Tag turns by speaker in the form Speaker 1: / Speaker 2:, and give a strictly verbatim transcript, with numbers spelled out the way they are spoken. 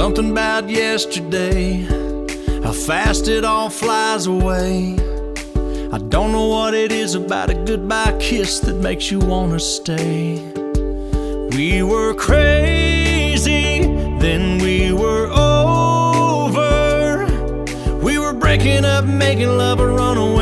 Speaker 1: something about yesterday, how fast it all flies away. I don't know what it is about a goodbye kiss that makes you wanna stay. We were crazy, then we were over. We were breaking up, making love a runaway.